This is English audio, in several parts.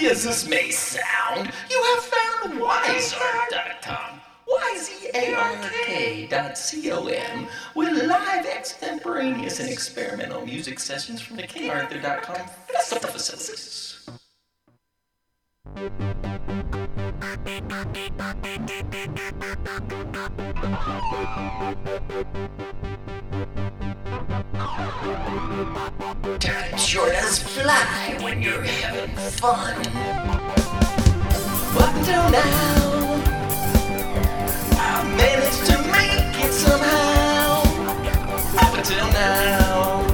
crazy as this may sound, you have found wiseark.com. YZARK.com with live extemporaneous and experimental music sessions from the KingArthur.com festival facilities. Time sure does fly when you're having fun. Up until now, I managed to make it somehow. Up until now,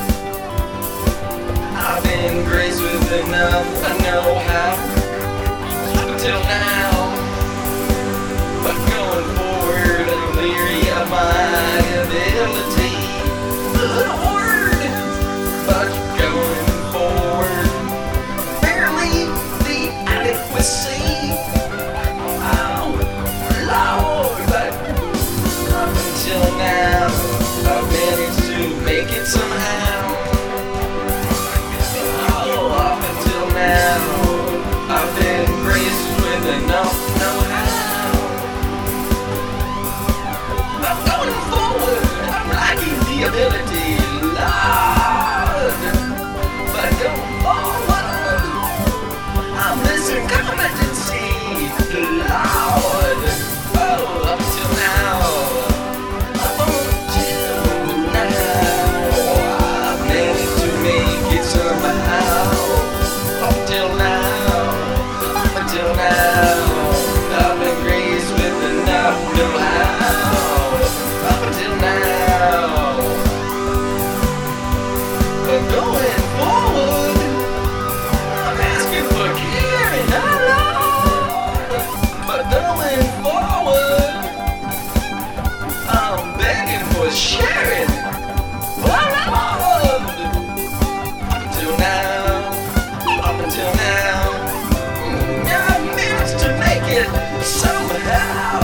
I've been graced with enough know-how. Up until now, but going forward, I'm leery of my ability. But going forward, barely the adequacy. Oh, Lord, but up until now, I've managed to make it somehow. Oh, up until now, I've been graced with enough know-how. But going forward, I'm lacking the ability, Lord. But going forward, I'm missing competency, Lord. Oh, up till now, I've managed to make it somehow. Up till now, I've been graced with enough know-how. Up until now, but going forward, I'm asking for care and not love. But going forward, I'm begging for sharing. But love. Up until now, I managed to make it somehow.